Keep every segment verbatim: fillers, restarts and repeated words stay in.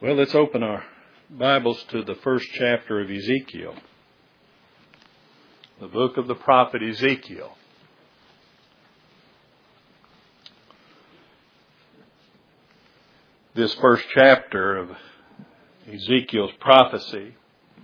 Well, let's open our Bibles to the first chapter of Ezekiel, the book of the prophet Ezekiel. This first chapter of Ezekiel's prophecy,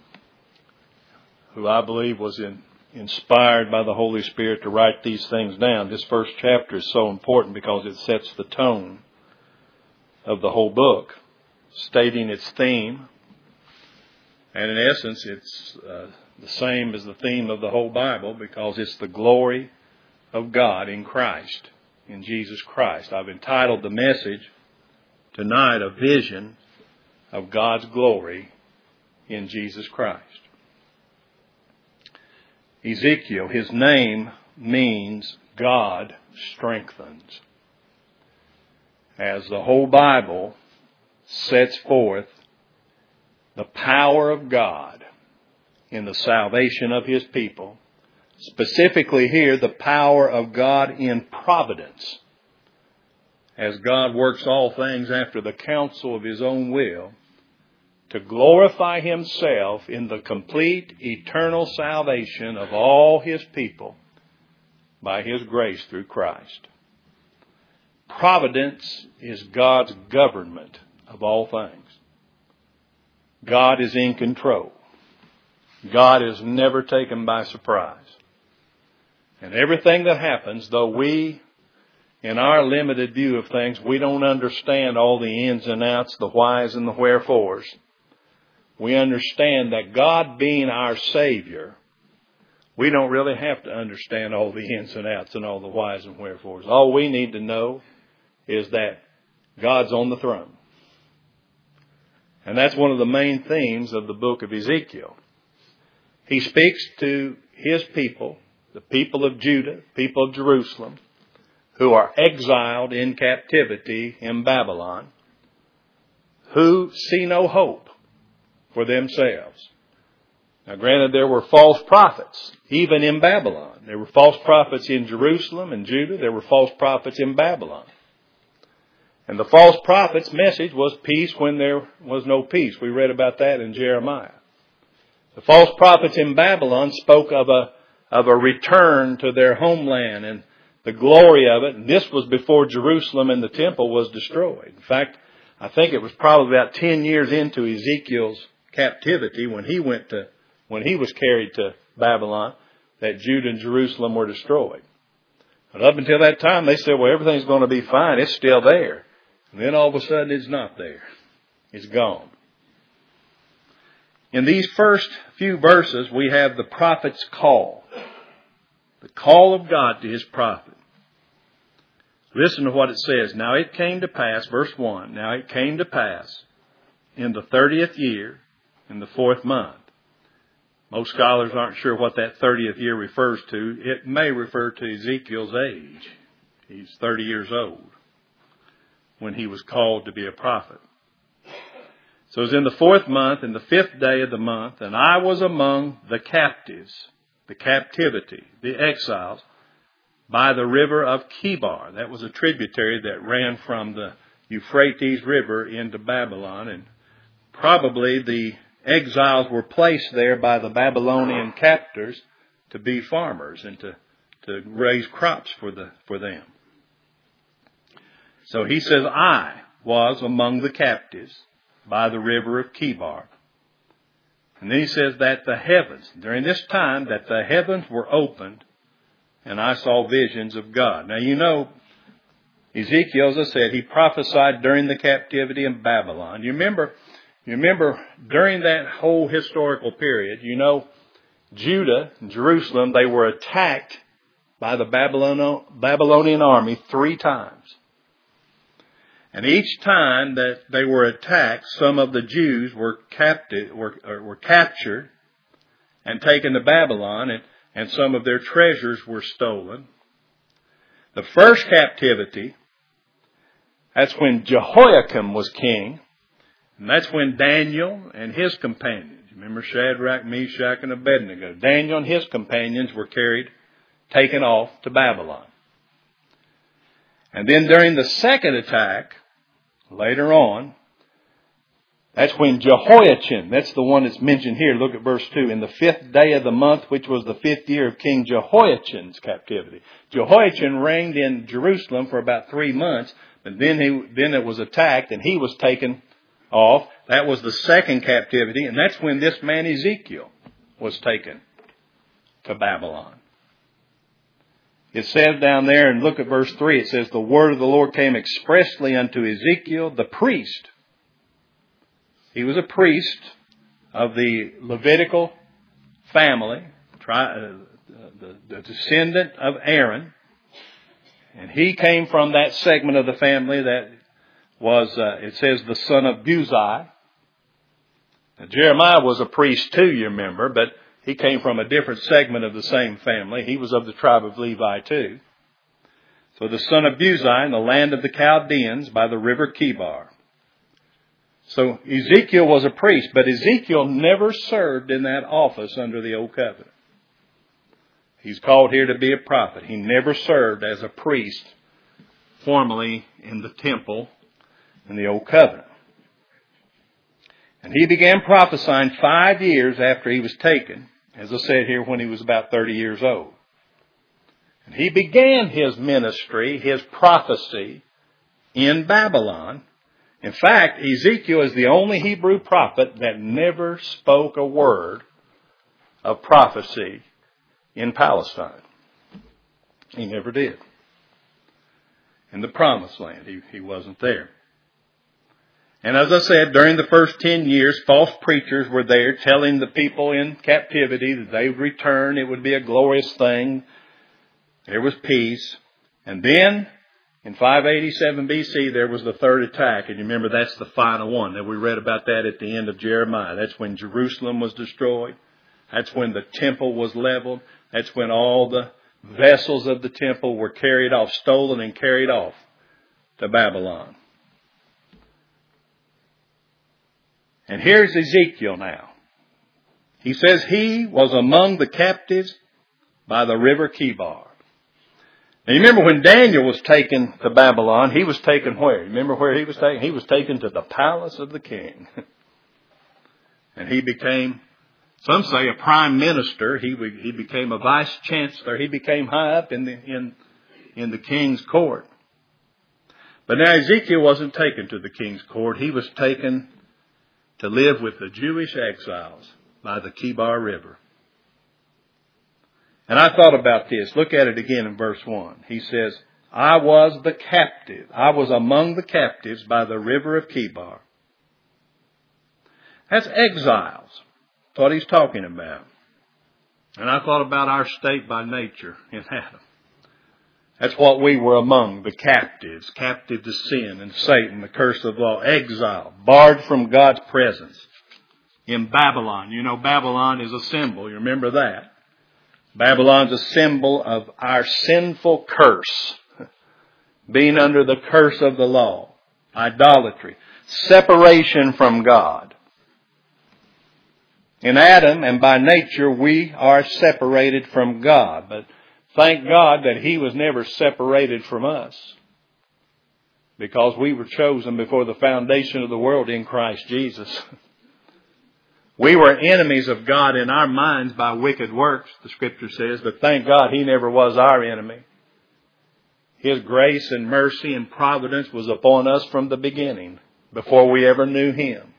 who I believe was in, inspired by the Holy Spirit to write these things down. This first chapter is so important because it sets the tone of the whole book, stating its theme. And in essence, it's uh, the same as the theme of the whole Bible because it's the glory of God in Christ, in Jesus Christ. I've entitled the message tonight, A Vision of God's Glory in Jesus Christ. Ezekiel, his name means God strengthens. As the whole Bible sets forth the power of God in the salvation of His people, specifically here the power of God in providence, as God works all things after the counsel of His own will, to glorify Himself in the complete eternal salvation of all His people by His grace through Christ. Providence is God's government of all things. God is in control. God is never taken by surprise. And everything that happens, though we, in our limited view of things, we don't understand all the ins and outs, the whys and the wherefores, we understand that God being our Savior, we don't really have to understand all the ins and outs and all the whys and wherefores. All we need to know is that God's on the throne. And that's one of the main themes of the book of Ezekiel. He speaks to His people, the people of Judah, people of Jerusalem, who are exiled in captivity in Babylon, who see no hope for themselves. Now granted, there were false prophets, even in Babylon. There were false prophets in Jerusalem and Judah. There were false prophets in Babylon. And the false prophet's message was peace when there was no peace. We read about that in Jeremiah. The false prophets in Babylon spoke of a, of a return to their homeland and the glory of it. And this was before Jerusalem and the temple was destroyed. In fact, I think it was probably about ten years into Ezekiel's captivity when he went to, when he was carried to Babylon, that Judah and Jerusalem were destroyed. But up until that time, they said, well, everything's going to be fine. It's still there. And then all of a sudden it's not there. It's gone. In these first few verses, we have the prophet's call. The call of God to His prophet. Listen to what it says. Now it came to pass, verse one, now it came to pass in the thirtieth year, in the fourth month. Most scholars aren't sure what that thirtieth year refers to. It may refer to Ezekiel's age. He's thirty years old when he was called to be a prophet. So it was in the fourth month, in the fifth day of the month, and I was among the captives, the captivity, the exiles, by the river of Chebar. That was a tributary that ran from the Euphrates River into Babylon, and probably the exiles were placed there by the Babylonian captors to be farmers and to, to raise crops for the for them. So he says, I was among the captives by the river of Chebar. And then he says that the heavens, during this time, that the heavens were opened and I saw visions of God. Now you know, Ezekiel, as I said, he prophesied during the captivity in Babylon. You remember, you remember during that whole historical period, you know, Judah and Jerusalem, they were attacked by the Babylonian army three times. And each time that they were attacked, some of the Jews were captive, were, were captured and taken to Babylon, and, and some of their treasures were stolen. The first captivity, that's when Jehoiakim was king, and that's when Daniel and his companions, remember Shadrach, Meshach, and Abednego, Daniel and his companions were carried, taken off to Babylon. And then during the second attack, later on, That's when Jehoiachin, that's the one that's mentioned here. Look at verse two. In the fifth day of the month, which was the fifth year of King Jehoiachin's captivity. Jehoiachin reigned in Jerusalem for about three months, but then he, then it was attacked and he was taken off. That was the second captivity, and that's when this man Ezekiel was taken to Babylon. It says down there, and look at verse three, it says, the word of the Lord came expressly unto Ezekiel, the priest. He was a priest of the Levitical family, the, the descendant of Aaron. And he came from that segment of the family that was, uh, it says, the son of Buzi. Now, Jeremiah was a priest too, you remember, but he came from a different segment of the same family. He was of the tribe of Levi too. So the son of Buzi in the land of the Chaldeans by the river Chebar. So Ezekiel was a priest, but Ezekiel never served in that office under the Old Covenant. He's called here to be a prophet. He never served as a priest formally in the temple in the Old Covenant. And he began prophesying five years after he was taken, as I said here, when he was about thirty years old. And he began his ministry, his prophecy, in Babylon. In fact, Ezekiel is the only Hebrew prophet that never spoke a word of prophecy in Palestine. He never did. In the Promised Land, he, he wasn't there. And as I said, during the first ten years, false preachers were there telling the people in captivity that they would return. It would be a glorious thing. There was peace. And then, in five eighty-seven B C, there was the third attack. And you remember, that's the final one. And we read about that at the end of Jeremiah. That's when Jerusalem was destroyed. That's when the temple was leveled. That's when all the vessels of the temple were carried off, stolen and carried off to Babylon. And here's Ezekiel now. He says he was among the captives by the river Chebar. Now you remember when Daniel was taken to Babylon, he was taken where? Remember where he was taken? He was taken to the palace of the king. And he became, some say, a prime minister. He he became a vice chancellor. He became high up in the in in the king's court. But now Ezekiel wasn't taken to the king's court. He was taken to live with the Jewish exiles by the Chebar River. And I thought about this. Look at it again in verse one. He says, I was the captive. I was among the captives by the river of Chebar. That's exiles. That's what he's talking about. And I thought about our state by nature in Adam. That's what we were among, the captives, captive to sin and Satan, the curse of law, exile, barred from God's presence in Babylon. You know, Babylon is a symbol. You remember that? Babylon's a symbol of our sinful curse, being under the curse of the law, idolatry, separation from God. In Adam and by nature, we are separated from God, but thank God that He was never separated from us, because we were chosen before the foundation of the world in Christ Jesus. We were enemies of God in our minds by wicked works, the Scripture says, but thank God He never was our enemy. His grace and mercy and providence was upon us from the beginning, before we ever knew Him.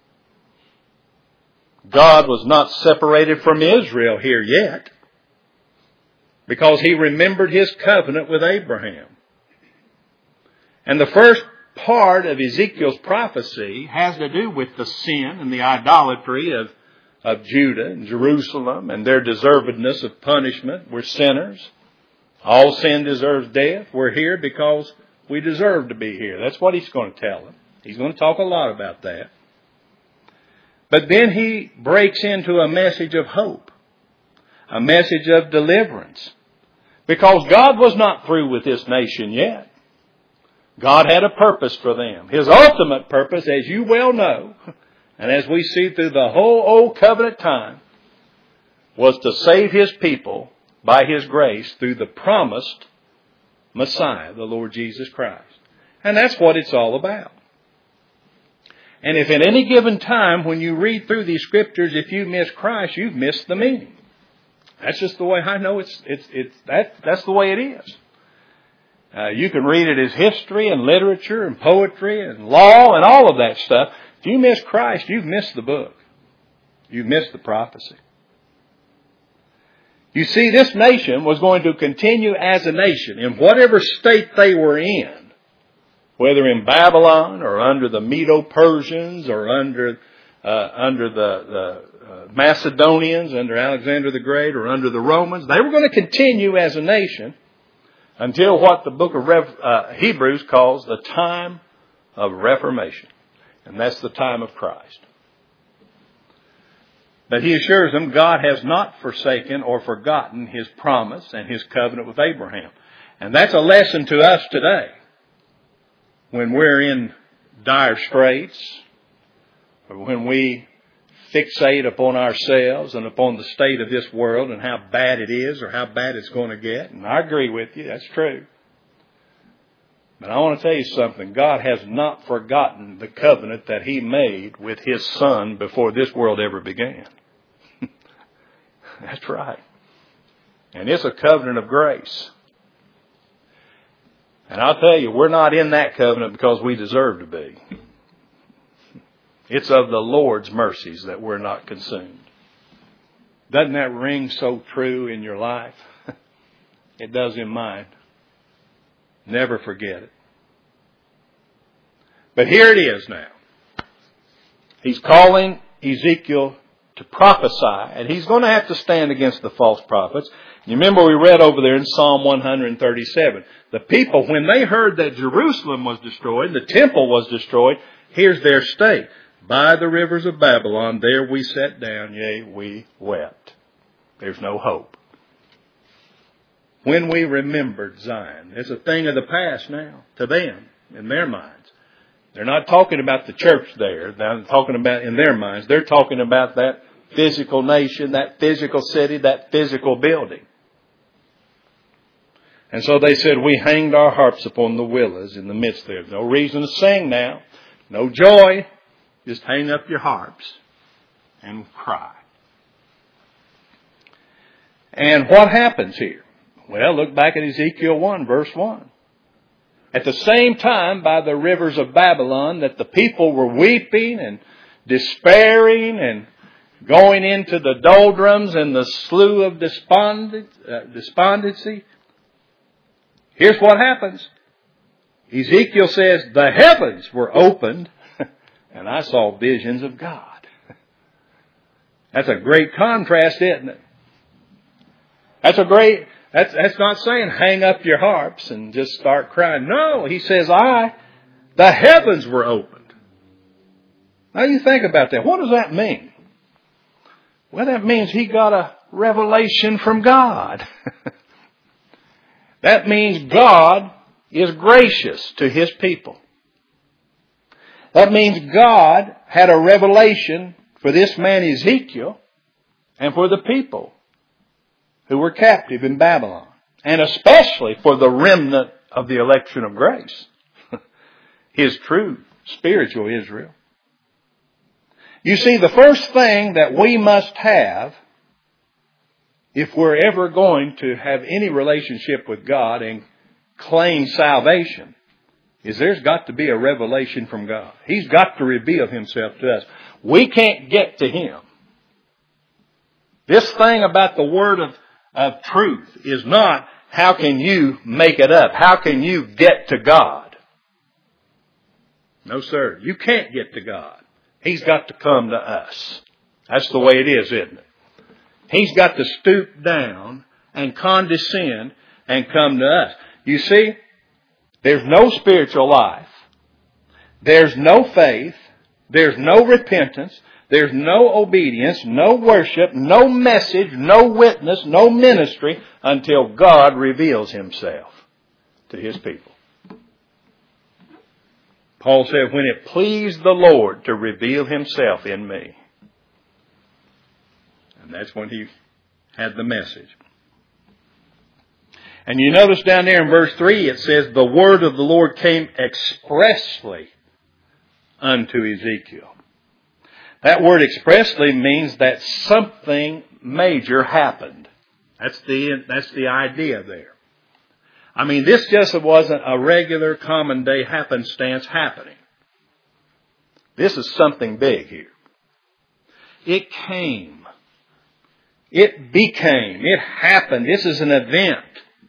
God was not separated from Israel here yet, because He remembered His covenant with Abraham. And the first part of Ezekiel's prophecy has to do with the sin and the idolatry of, of Judah and Jerusalem and their deservedness of punishment. We're sinners. All sin deserves death. We're here because we deserve to be here. That's what He's going to tell them. He's going to talk a lot about that. But then He breaks into a message of hope. A message of deliverance. Because God was not through with this nation yet. God had a purpose for them. His ultimate purpose, as you well know, and as we see through the whole Old Covenant time, was to save His people by His grace through the promised Messiah, the Lord Jesus Christ. And that's what it's all about. And if at any given time when you read through these scriptures, if you miss Christ, you've missed the meaning. That's just the way I know it's, it's, it's, that, that's the way it is. Uh, you can read it as history and literature and poetry and law and all of that stuff. If you miss Christ, you've missed the book. You've missed the prophecy. You see, this nation was going to continue as a nation in whatever state they were in, whether in Babylon or under the Medo-Persians or under uh, under the, the uh, Macedonians, under Alexander the Great, or under the Romans. They were going to continue as a nation until what the book of Rev, uh, Hebrews calls the time of Reformation. And that's the time of Christ. But he assures them God has not forsaken or forgotten his promise and his covenant with Abraham. And that's a lesson to us today. When we're in dire straits, or when we fixate upon ourselves and upon the state of this world and how bad it is or how bad it's going to get. And I agree with you, that's true. But I want to tell you something. God has not forgotten the covenant that he made with his Son before this world ever began. That's right. And it's a covenant of grace. And I'll tell you, we're not in that covenant because we deserve to be. It's of the Lord's mercies that we're not consumed. Doesn't that ring so true in your life? It does in mine. Never forget it. But here it is now. He's calling Ezekiel to prophesy, and he's going to have to stand against the false prophets. You remember we read over there in Psalm one thirty-seven. The people, when they heard that Jerusalem was destroyed, the temple was destroyed, here's their state. By the rivers of Babylon, there we sat down, yea, we wept. There's no hope. When we remembered Zion, it's a thing of the past now, to them, in their minds. They're not talking about the church there. They're talking about in their minds. They're talking about that physical nation, that physical city, that physical building. And so they said, we hanged our harps upon the willows in the midst there. No reason to sing now. No joy. Just hang up your harps and cry. And what happens here? Well, look back at Ezekiel one, verse one. At the same time, by the rivers of Babylon, that the people were weeping and despairing and going into the doldrums and the slough of despondent, uh, despondency. Here's what happens. Ezekiel says, the heavens were opened and I saw visions of God. That's a great contrast, isn't it? That's a great... That's, that's not saying hang up your harps and just start crying. No, he says, I, the heavens were opened. Now you think about that. What does that mean? Well, that means he got a revelation from God. That means God is gracious to his people. That means God had a revelation for this man Ezekiel and for the people who were captive in Babylon, and especially for the remnant of the election of grace, his true spiritual Israel. You see, the first thing that we must have if we're ever going to have any relationship with God and claim salvation is there's got to be a revelation from God. He's got to reveal himself to us. We can't get to him. This thing about the word of of truth is not how can you make it up? How can you get to God? No, sir. You can't get to God. He's got to come to us. That's the way it is, isn't it? He's got to stoop down and condescend and come to us. You see, there's no spiritual life. There's no faith. There's no repentance. There's no obedience, no worship, no message, no witness, no ministry until God reveals himself to his people. Paul said, when it pleased the Lord to reveal himself in me. And that's when he had the message. And you notice down there in verse three, it says, the word of the Lord came expressly unto Ezekiel. That word expressly means that something major happened. That's the, that's the idea there. I mean, this just wasn't a regular common day happenstance happening. This is something big here. It came. It became. It happened. This is an event.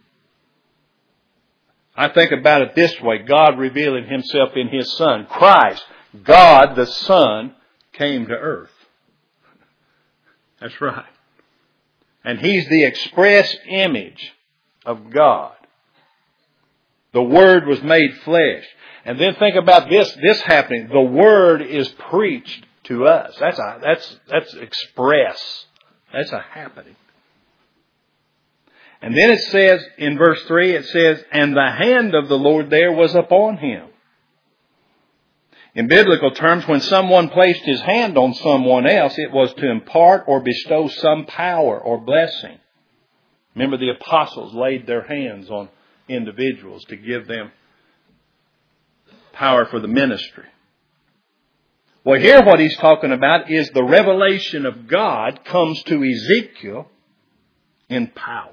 I think about it this way. God revealing Himself in His Son. Christ, God the Son, came to earth. That's right. And He's the express image of God. The Word was made flesh. And then think about this, this happening. The Word is preached to us. That's a, that's, that's express. That's a happening. And then it says, in verse three, it says, and the hand of the Lord there was upon him. In biblical terms, when someone placed his hand on someone else, it was to impart or bestow some power or blessing. Remember, the apostles laid their hands on individuals to give them power for the ministry. Well, here what he's talking about is the revelation of God comes to Ezekiel in power.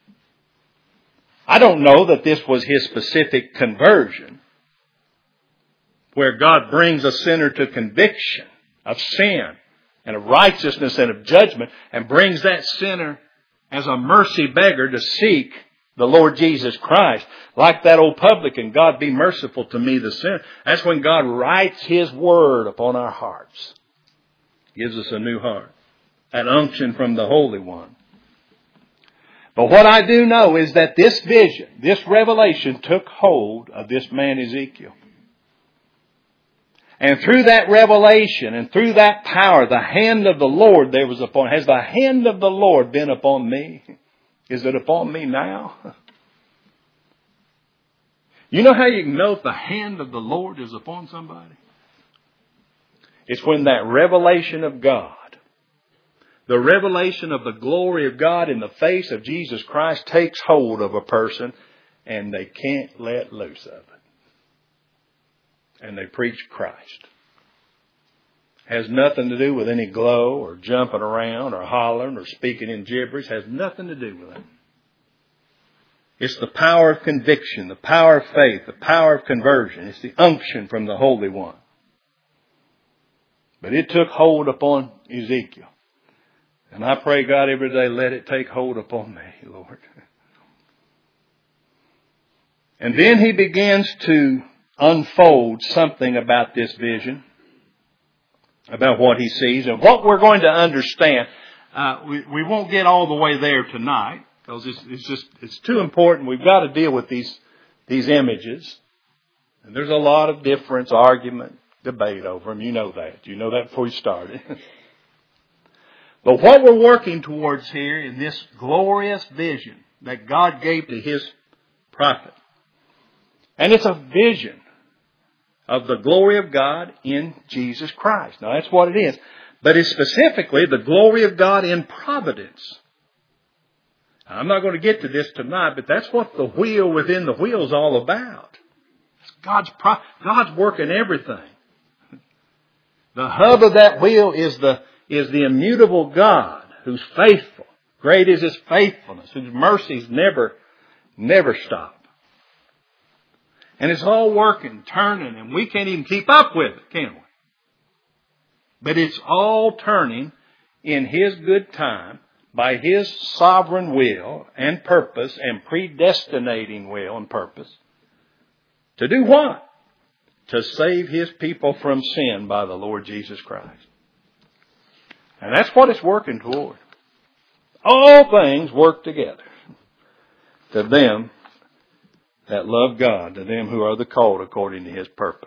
I don't know that this was his specific conversion, where God brings a sinner to conviction of sin and of righteousness and of judgment, and brings that sinner as a mercy beggar to seek the Lord Jesus Christ. Like that old publican, God be merciful to me the sinner. That's when God writes His Word upon our hearts. Gives us a new heart. An unction from the Holy One. But what I do know is that this vision, this revelation took hold of this man Ezekiel. And through that revelation and through that power, the hand of the Lord there was upon. Has the hand of the Lord been upon me? Is it upon me now? You know how you can know if the hand of the Lord is upon somebody? It's when that revelation of God, the revelation of the glory of God in the face of Jesus Christ takes hold of a person and they can't let loose of it. And they preach Christ. Has nothing to do with any glow or jumping around or hollering or speaking in gibberish. Has nothing to do with it. It's the power of conviction, the power of faith, the power of conversion. It's the unction from the Holy One. But it took hold upon Ezekiel. And I pray, God, every day, let it take hold upon me, Lord. And then he begins to unfold something about this vision, about what he sees. And what we're going to understand, uh, we, we won't get all the way there tonight, because it's, it's just, it's too important. We've got to deal with these, these images. And there's a lot of difference, argument, debate over them. You know that. You know that before you started. But what we're working towards here in this glorious vision that God gave to His prophet. And it's a vision of the glory of God in Jesus Christ. Now that's what it is. But it's specifically the glory of God in providence. I'm not going to get to this tonight, but that's what the wheel within the wheel is all about. It's God's pro- God's working everything. The hub of that wheel is the is the immutable God who's faithful. Great is His faithfulness, whose mercies never, never stop. And it's all working, turning, and we can't even keep up with it, can we? But it's all turning in His good time, by His sovereign will and purpose and predestinating will and purpose. To do what? To save His people from sin by the Lord Jesus Christ. And that's what it's working toward. All things work together to them that love God, to them who are the called according to His purpose.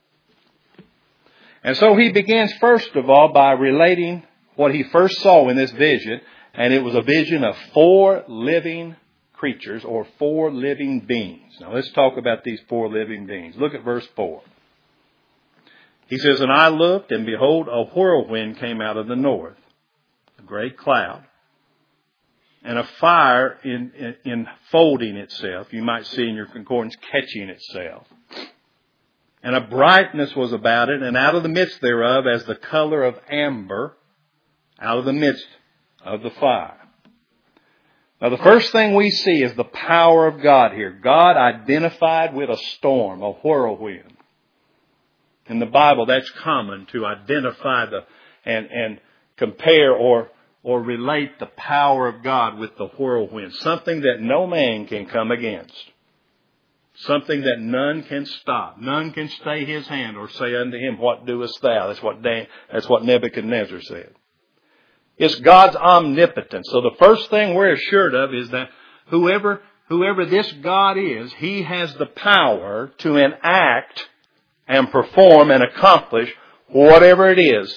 And so he begins first of all by relating what he first saw in this vision. And it was a vision of four living creatures or four living beings. Now let's talk about these four living beings. Look at verse four. He says, and I looked, and behold, a whirlwind came out of the north, a great cloud, and a fire in, in, enfolding itself. You might see in your concordance, catching itself. And a brightness was about it, and out of the midst thereof, as the color of amber, out of the midst of the fire. Now the first thing we see is the power of God here. God identified with a storm, a whirlwind. In the Bible, that's common to identify the and, and compare or or relate the power of God with the whirlwind. Something that no man can come against. Something that none can stop. None can stay his hand or say unto him, what doest thou? That's what Dan, that's what Nebuchadnezzar said. It's God's omnipotence. So the first thing we're assured of is that whoever, whoever this God is, He has the power to enact and perform and accomplish whatever it is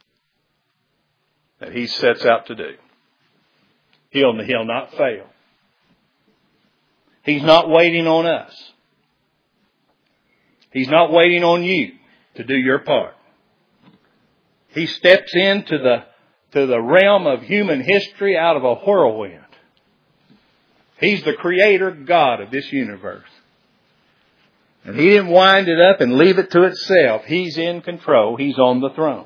that He sets out to do. He'll, he'll not fail. He's not waiting on us. He's not waiting on you to do your part. He steps into the to the realm of human history out of a whirlwind. He's the creator God of this universe. And He didn't wind it up and leave it to itself. He's in control. He's on the throne.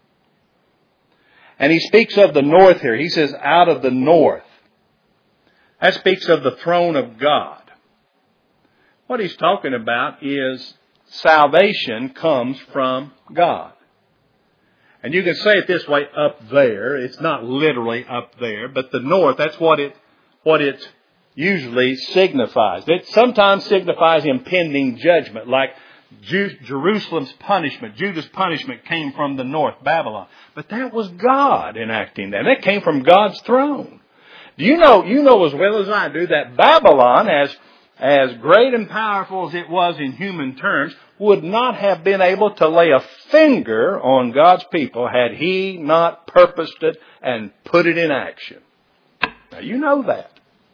And He speaks of the north here. He says, out of the north. That speaks of the throne of God. What He's talking about is salvation comes from God. And you can say it this way, up there. It's not literally up there, but the north, that's what it, what it usually signifies. It sometimes signifies impending judgment, like Ju- Jerusalem's punishment. Judah's punishment came from the north, Babylon. But that was God enacting that. That came from God's throne. Do you know, you know as well as I do that Babylon, as, as great and powerful as it was in human terms, would not have been able to lay a finger on God's people had He not purposed it and put it in action. Now you know that.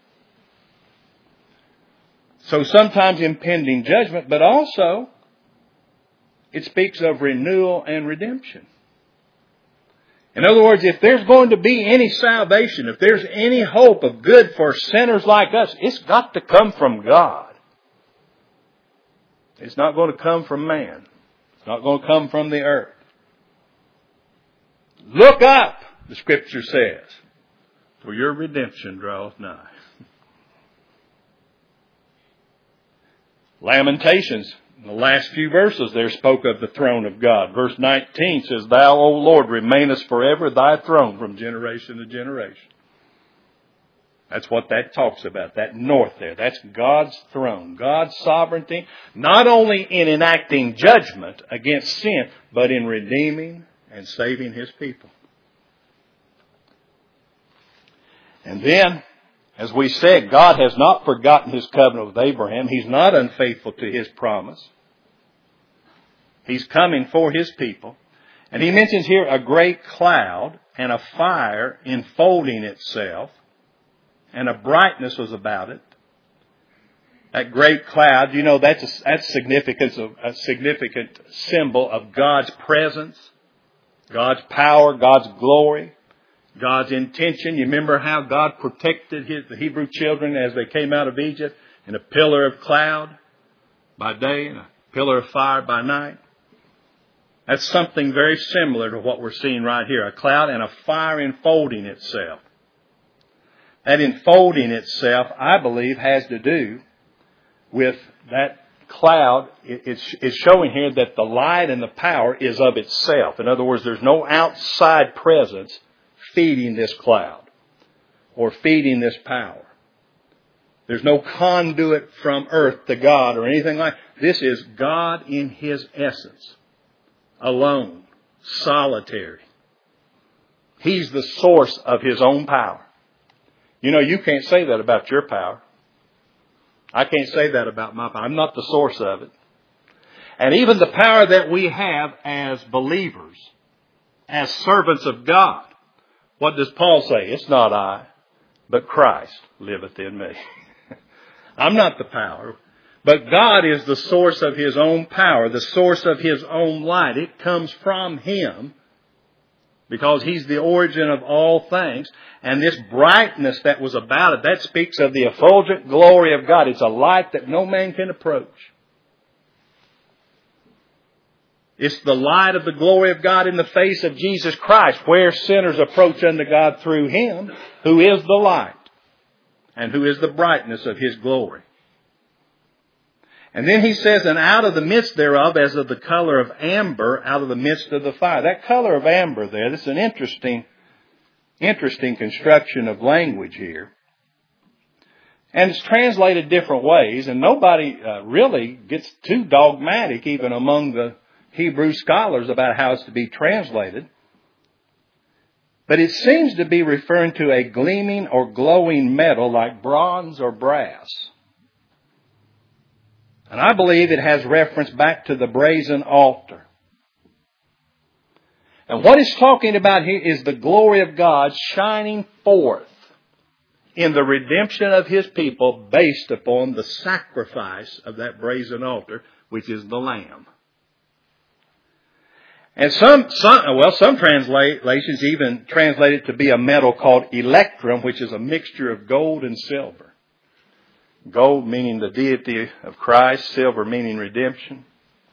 So sometimes impending judgment, but also it speaks of renewal and redemption. In other words, if there's going to be any salvation, if there's any hope of good for sinners like us, it's got to come from God. It's not going to come from man. It's not going to come from the earth. Look up, the Scripture says, for your redemption draweth nigh. Lamentations, in the last few verses there spoke of the throne of God. Verse nineteen says, Thou, O Lord, remainest forever, Thy throne from generation to generation. That's what that talks about, that north there. That's God's throne, God's sovereignty, not only in enacting judgment against sin, but in redeeming and saving His people. And then, as we said, God has not forgotten His covenant with Abraham. He's not unfaithful to His promise. He's coming for His people. And He mentions here a great cloud and a fire enfolding itself. And a brightness was about it. That great cloud, you know, that's a, that's significance of, a significant symbol of God's presence, God's power, God's glory, God's intention. You remember how God protected his, the Hebrew children as they came out of Egypt in a pillar of cloud by day and a pillar of fire by night. That's something very similar to what we're seeing right here. A cloud and a fire enfolding itself. That enfolding itself, I believe, has to do with that cloud. It's, it's showing here that the light and the power is of itself. In other words, there's no outside presence feeding this cloud or feeding this power. There's no conduit from earth to God or anything like that. This is God in His essence, alone, solitary. He's the source of His own power. You know, you can't say that about your power. I can't say that about my power. I'm not the source of it. And even the power that we have as believers, as servants of God, what does Paul say? It's not I, but Christ liveth in me. I'm not the power, but God is the source of His own power, the source of His own light. It comes from Him because He's the origin of all things. And this brightness that was about it, that speaks of the effulgent glory of God. It's a light that no man can approach. It's the light of the glory of God in the face of Jesus Christ, where sinners approach unto God through Him, who is the light and who is the brightness of His glory. And then He says, and out of the midst thereof, as of the color of amber, out of the midst of the fire. That color of amber there, this is an interesting, interesting construction of language here. And it's translated different ways, and nobody uh, really gets too dogmatic, even among the Hebrew scholars, about how it's to be translated. But it seems to be referring to a gleaming or glowing metal like bronze or brass. And I believe it has reference back to the brazen altar. And what it's talking about here is the glory of God shining forth in the redemption of His people based upon the sacrifice of that brazen altar, which is the Lamb. And some, some, well, some translations even translate it to be a metal called electrum, which is a mixture of gold and silver. Gold meaning the deity of Christ, silver meaning redemption.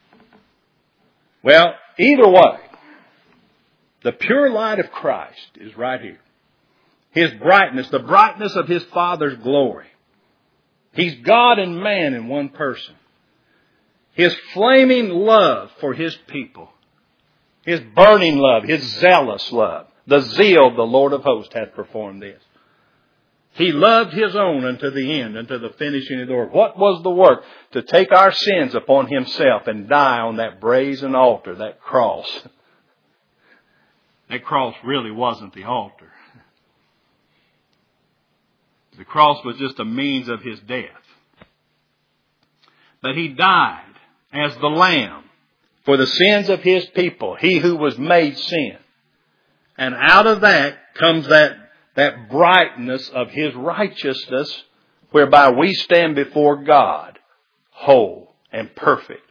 Well, either way, the pure light of Christ is right here. His brightness, the brightness of His Father's glory. He's God and man in one person. His flaming love for His people. His burning love, His zealous love. The zeal of the Lord of hosts hath performed this. He loved His own unto the end, unto the finishing of the work. What was the work? To take our sins upon Himself and die on that brazen altar, that cross. That cross really wasn't the altar. The cross was just a means of His death. But He died as the Lamb for the sins of His people, He who was made sin. And out of that comes that, that brightness of His righteousness, whereby we stand before God whole and perfect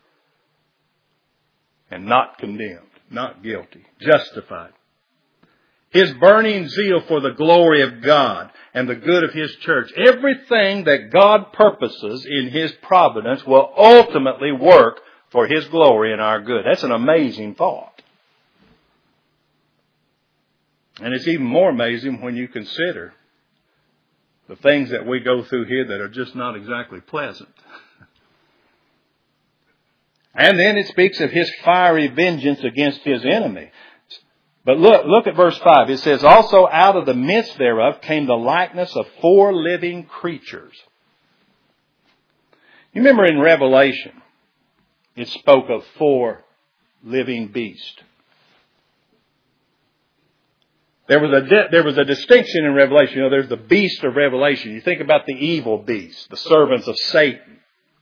and not condemned, not guilty, justified. His burning zeal for the glory of God and the good of His church. Everything that God purposes in His providence will ultimately work for His glory and our good. That's an amazing thought. And it's even more amazing when you consider the things that we go through here that are just not exactly pleasant. And then it speaks of His fiery vengeance against His enemy. But look, look at verse five. It says, also out of the midst thereof came the likeness of four living creatures. You remember in Revelation, it spoke of four living beasts. There was a di- there was a distinction in Revelation. You know, there's the beast of Revelation. You think about the evil beasts, the servants of Satan.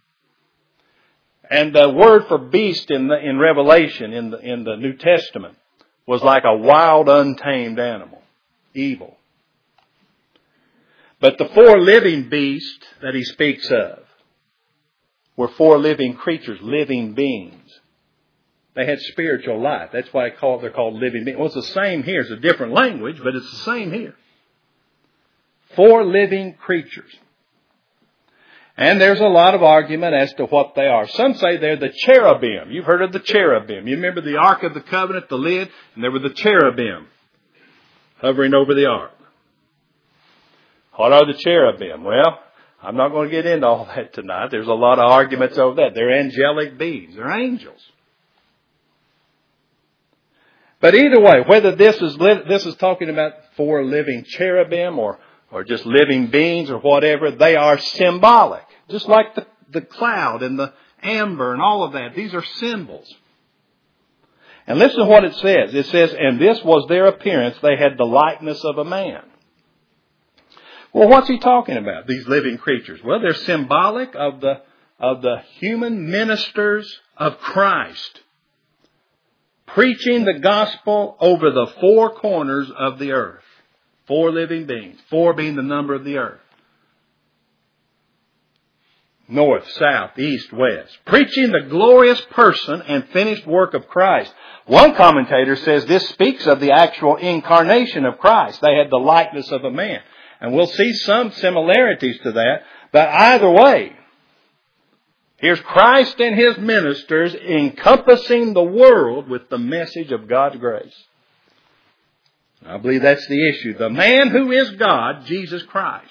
And the word for beast in the, in Revelation, in the, in the New Testament, was like a wild, untamed animal. Evil. But the four living beasts that he speaks of were four living creatures, living beings. They had spiritual life. That's why they're called living beings. Well, it's the same here. It's a different language, but it's the same here. Four living creatures. And there's a lot of argument as to what they are. Some say they're the cherubim. You've heard of the cherubim. You remember the Ark of the Covenant, the lid, and there were the cherubim hovering over the ark. What are the cherubim? Well, I'm not going to get into all that tonight. There's a lot of arguments over that. They're angelic beings. They're angels. But either way, whether this is this is talking about four living cherubim or or just living beings or whatever, they are symbolic. Just like the, the cloud and the amber and all of that. These are symbols. And listen to what it says. It says, and this was their appearance. They had the likeness of a man. Well, what's he talking about, these living creatures? Well, they're symbolic of the, of the human ministers of Christ, preaching the gospel over the four corners of the earth. Four living beings. Four being the number of the earth. North, south, east, west. Preaching the glorious person and finished work of Christ. One commentator says this speaks of the actual incarnation of Christ. They had the likeness of a man. And we'll see some similarities to that. But either way, Here's Christ and His ministers encompassing the world with the message of God's grace. I believe that's the issue. The man who is God, Jesus Christ.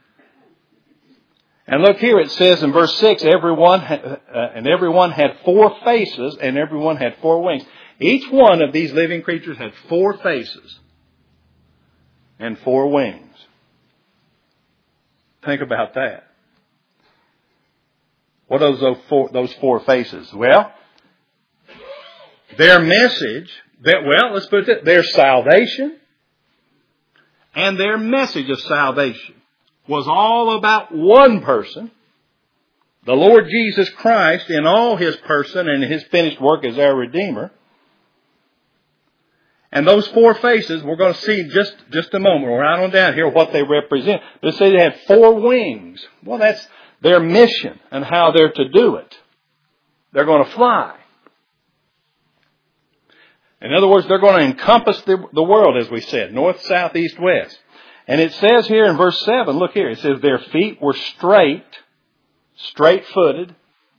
And look here, it says in verse six, everyone had, uh, and everyone had four faces, and everyone had four wings. Each one of these living creatures had four faces and four wings. Think about that. What are those four, those four faces? Well, their message, that, well, let's put it, their salvation and their message of salvation was all about one person, the Lord Jesus Christ in all His person and His finished work as our Redeemer. And those four faces, we're going to see just, just a moment. We're right on down here what they represent. They say they had four wings. Well, that's their mission and how they're to do it. They're going to fly. In other words, they're going to encompass the, the world, as we said, north, south, east, west. And it says here in verse seven, look here, it says their feet were straight, straight-footed.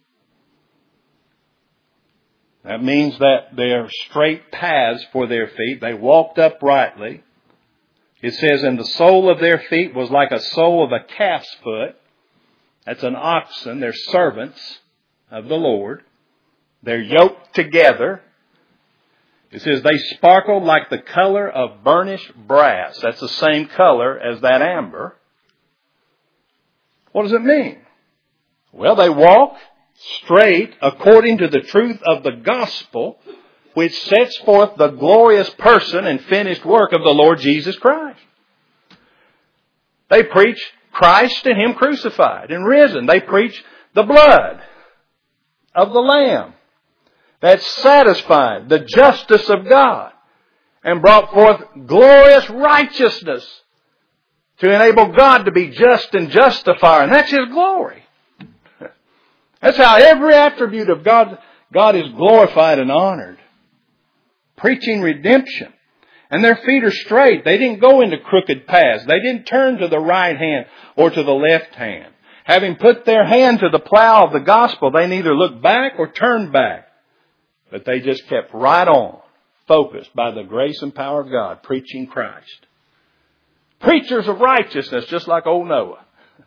That means that they're straight paths for their feet. They walked uprightly. It says, and the sole of their feet was like a sole of a calf's foot. That's an oxen. They're servants of the Lord. They're yoked together. It says they sparkled like the color of burnished brass. That's the same color as that amber. What does it mean? Well, they walk straight according to the truth of the gospel, which sets forth the glorious person and finished work of the Lord Jesus Christ. They preach Christ and Him crucified and risen. They preach the blood of the Lamb that satisfied the justice of God and brought forth glorious righteousness to enable God to be just and justifier. And that's His glory. That's how every attribute of God, God is glorified and honored. Preaching redemption. And their feet are straight. They didn't go into crooked paths. They didn't turn to the right hand or to the left hand. Having put their hand to the plow of the gospel, they neither looked back or turned back. But they just kept right on, focused by the grace and power of God, preaching Christ. Preachers of righteousness, just like old Noah.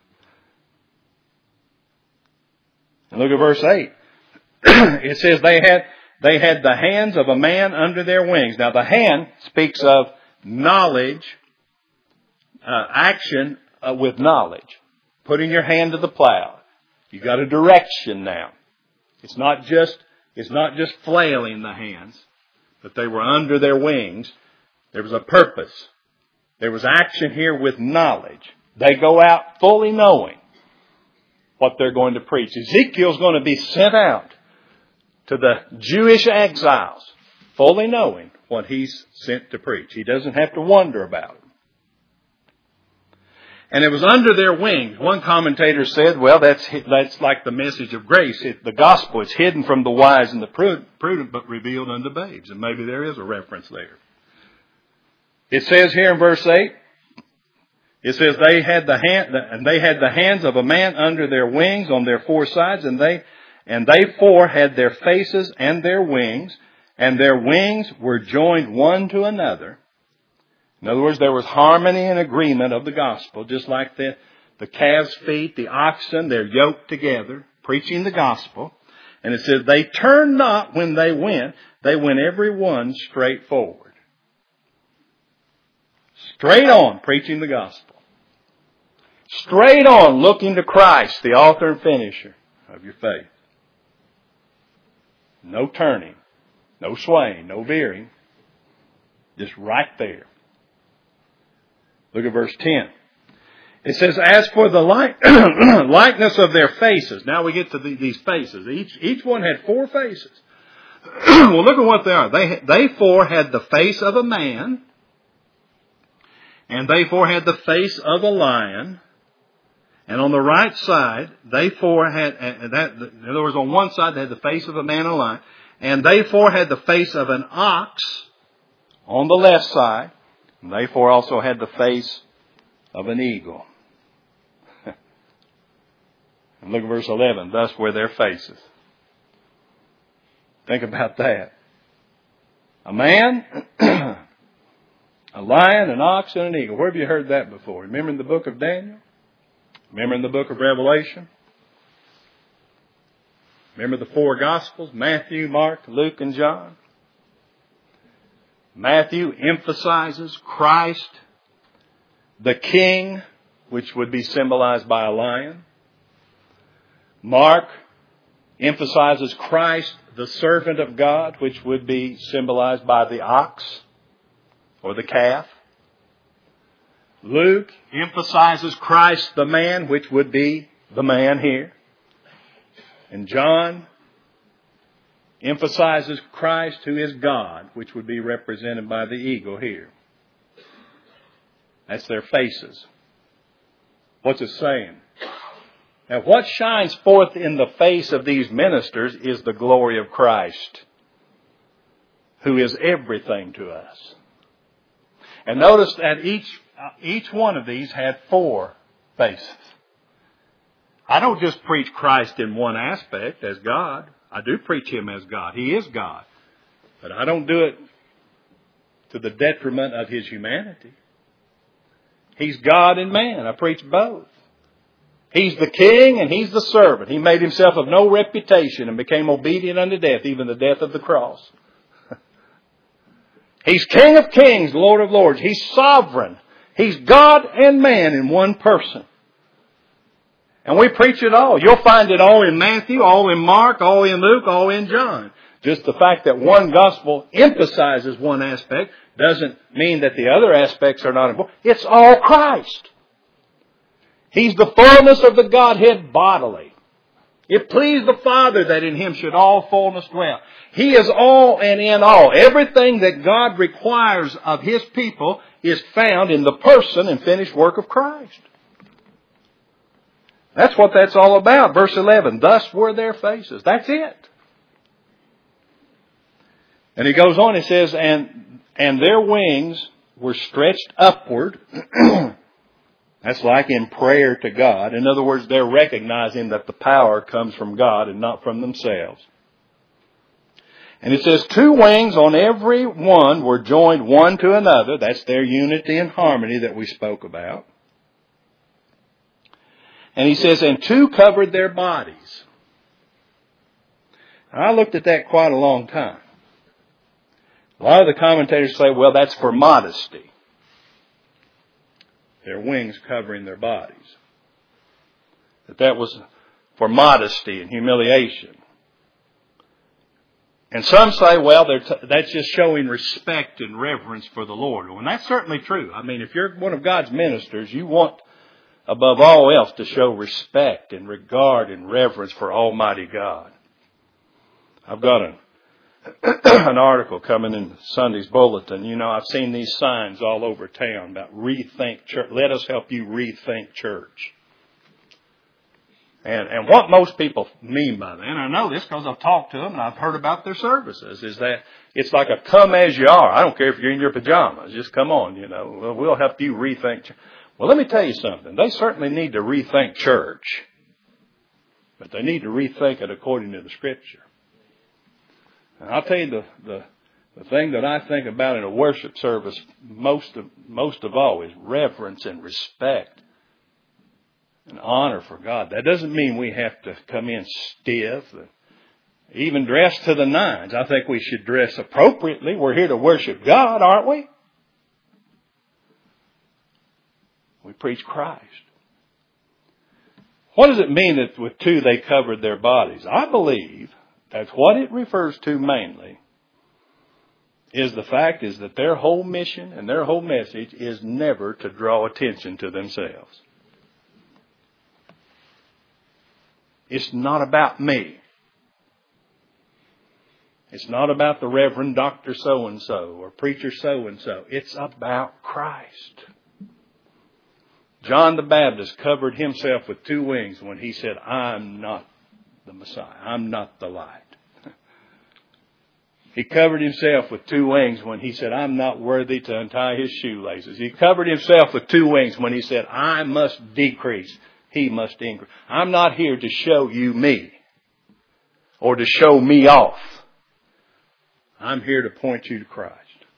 And look at verse eight. It says they had, they had the hands of a man under their wings. Now the hand speaks of knowledge, uh, action uh, with knowledge. Putting your hand to the plow. You've got a direction now. It's not just It's not just flailing the hands, but they were under their wings. There was a purpose. There was action here with knowledge. They go out fully knowing what they're going to preach. Ezekiel's going to be sent out to the Jewish exiles, fully knowing what he's sent to preach. He doesn't have to wonder about it. And it was under their wings. One commentator said, well, that's that's like the message of grace. It, the gospel is hidden from the wise and the prudent, but revealed unto babes. And maybe there is a reference there. It says here in verse eight, it says they had the hand, and they had the hands of a man under their wings on their four sides, and they and they four had their faces and their wings, and their wings were joined one to another. In other words, there was harmony and agreement of the gospel, just like the, the calves' feet, the oxen, they're yoked together, preaching the gospel. And it says, they turned not when they went, they went every one straight forward. Straight on, preaching the gospel. Straight on, looking to Christ, the author and finisher of your faith. No turning, no swaying, no veering. Just right there. Look at verse ten. It says, as for the like, likeness of their faces. Now we get to the, these faces. Each, each one had four faces. Well, look at what they are. They, they four had the face of a man. And they four had the face of a lion. And on the right side, they four had, and that, in other words, on one side they had the face of a man and a lion. And they four had the face of an ox on the left side. And they four also had the face of an eagle. And look at verse eleven. Thus were their faces. Think about that. A man, a lion, an ox, and an eagle. Where have you heard that before? Remember in the book of Daniel? Remember in the book of Revelation? Remember the four Gospels? Matthew, Mark, Luke, and John? Matthew emphasizes Christ, the King, which would be symbolized by a lion. Mark emphasizes Christ, the servant of God, which would be symbolized by the ox or the calf. Luke emphasizes Christ, the man, which would be the man here. And John emphasizes Christ, who is God, which would be represented by the eagle here. That's their faces. What's it saying? Now, what shines forth in the face of these ministers is the glory of Christ, who is everything to us. And notice that each, each one of these had four faces. I don't just preach Christ in one aspect as God. I do preach Him as God. He is God. But I don't do it to the detriment of His humanity. He's God and man. I preach both. He's the king and He's the servant. He made Himself of no reputation and became obedient unto death, even the death of the cross. He's King of kings, Lord of lords. He's sovereign. He's God and man in one person. And we preach it all. You'll find it all in Matthew, all in Mark, all in Luke, all in John. Just the fact that one gospel emphasizes one aspect doesn't mean that the other aspects are not important. It's all Christ. He's the fullness of the Godhead bodily. It pleased the Father that in Him should all fullness dwell. He is all and in all. Everything that God requires of His people is found in the person and finished work of Christ. That's what that's all about. Verse eleven, thus were their faces. That's it. And he goes on, he says, and, and their wings were stretched upward. That's like in prayer to God. In other words, they're recognizing that the power comes from God and not from themselves. And it says, two wings on every one were joined one to another. That's their unity and harmony that we spoke about. And he says, and two covered their bodies. And I looked at that quite a long time. A lot of the commentators say, well, that's for modesty. Their wings covering their bodies. That that was for modesty and humiliation. And some say, well, t- that's just showing respect and reverence for the Lord. And that's certainly true. I mean, if you're one of God's ministers, you want, above all else, to show respect and regard and reverence for Almighty God. I've got an, an article coming in Sunday's bulletin. You know, I've seen these signs all over town about rethink church. Let us help you rethink church. And, and what most people mean by that, and I know this because I've talked to them and I've heard about their services, is that it's like a come as you are. I don't care if you're in your pajamas. Just come on, you know. We'll help you rethink church. Well, let me tell you something. They certainly need to rethink church. But they need to rethink it according to the Scripture. And I'll tell you the, the, the thing that I think about in a worship service most of, most of all is reverence and respect and honor for God. That doesn't mean we have to come in stiff, even dress to the nines. I think we should dress appropriately. We're here to worship God, aren't we? We preach Christ. What does it mean that with two they covered their bodies? I believe that's what it refers to mainly. Is the fact is that their whole mission and their whole message is never to draw attention to themselves. It's not about me. It's not about the Reverend Doctor so-and-so or Preacher so-and-so. It's about Christ. John the Baptist covered himself with two wings when he said, I'm not the Messiah. I'm not the light. He covered himself with two wings when he said, I'm not worthy to untie his shoelaces. He covered himself with two wings when he said, I must decrease He must increase. I'm not here to show you me or to show me off. I'm here to point you to Christ.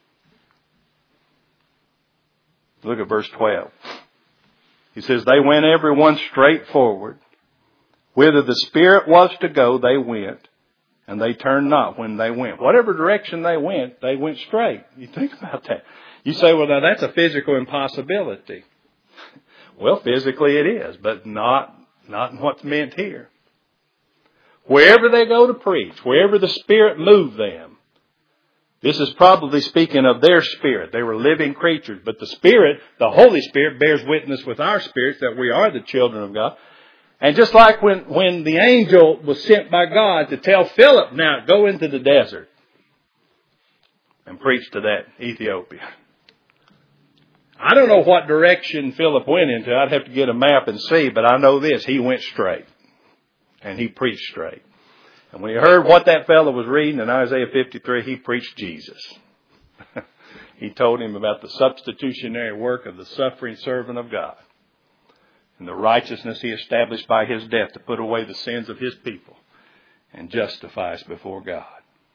Look at verse twelve. He says, they went every one straight forward. Whither the Spirit was to go, they went. And they turned not when they went. Whatever direction they went, they went straight. You think about that. You say, well, now that's a physical impossibility. Well, physically it is, but not, not in what's meant here. Wherever they go to preach, wherever the Spirit moved them, this is probably speaking of their spirit. They were living creatures, but the Spirit, the Holy Spirit, bears witness with our spirits that we are the children of God. And just like when, when the angel was sent by God to tell Philip, now go into the desert and preach to that Ethiopian. I don't know what direction Philip went into. I'd have to get a map and see, but I know this. He went straight. And he preached straight. And when he heard what that fellow was reading in Isaiah fifty-three, he preached Jesus. He told him about the substitutionary work of the suffering servant of God. And the righteousness he established by his death to put away the sins of his people and justify us before God.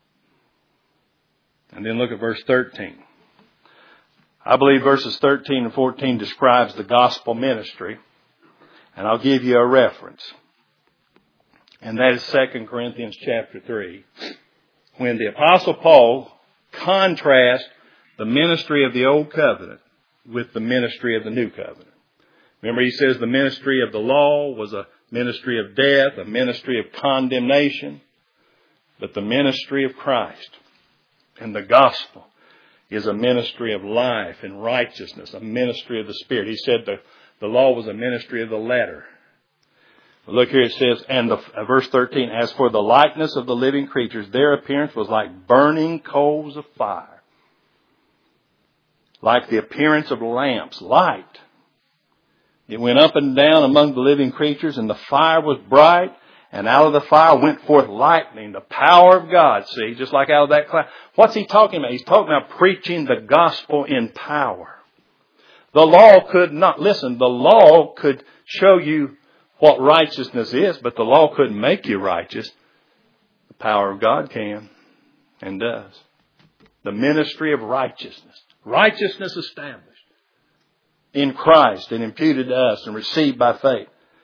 And then look at verse thirteen. I believe verses thirteen and fourteen describes the gospel ministry. And I'll give you a reference. And that is Second Corinthians chapter three. When the Apostle Paul contrasts the ministry of the Old Covenant with the ministry of the New Covenant. Remember, he says the ministry of the law was a ministry of death, a ministry of condemnation. But the ministry of Christ and the gospel is a ministry of life and righteousness, a ministry of the Spirit. He said the, the law was a ministry of the letter. But look here, it says, and the, uh, verse thirteen, as for the likeness of the living creatures, their appearance was like burning coals of fire, like the appearance of lamps, light. It went up and down among the living creatures, and the fire was bright, and out of the fire went forth lightning, the power of God. See, just like out of that cloud. What's he talking about? He's talking about preaching the gospel in power. The law could not, listen, the law could show you what righteousness is, but the law couldn't make you righteous. The power of God can and does. The ministry of righteousness. Righteousness established in Christ and imputed to us and received by faith.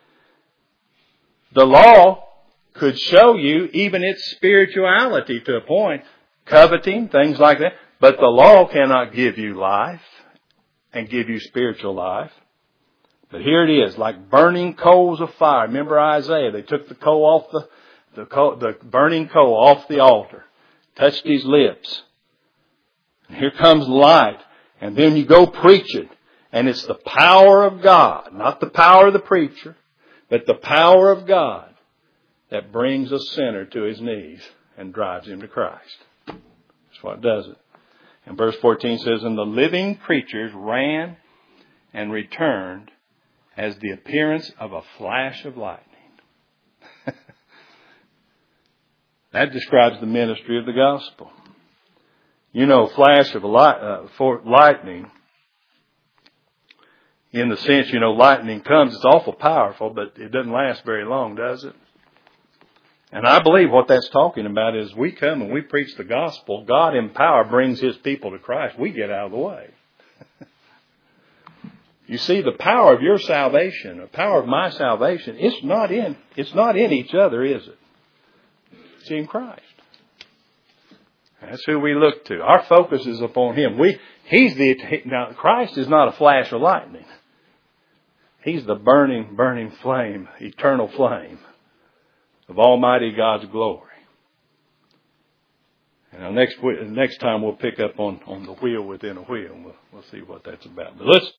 The law could show you even its spirituality to a point, coveting, things like that. But the law cannot give you life and give you spiritual life. But here it is, like burning coals of fire. Remember Isaiah? They took the coal off the, the, coal, the burning coal off the altar, touched his lips. And here comes light. And then you go preach it. And it's the power of God, not the power of the preacher, but the power of God that brings a sinner to his knees and drives him to Christ. That's what does it. And verse fourteen says, and the living creatures ran and returned as the appearance of a flash of lightning. That describes the ministry of the gospel. You know, flash of light, uh, for lightning, in the sense, you know, lightning comes, it's awful powerful, but it doesn't last very long, does it? And I believe what that's talking about is we come and we preach the gospel. God in power brings his people to Christ. We get out of the way. You see, the power of your salvation, the power of my salvation, it's not in, it's not in each other, is it? It's in Christ. That's who we look to. Our focus is upon him. We, he's the, now Christ is not a flash of lightning. He's the burning, burning flame, eternal flame of Almighty God's glory. And next, next time we'll pick up on, on the wheel within a wheel. We'll, we'll see what that's about. But let's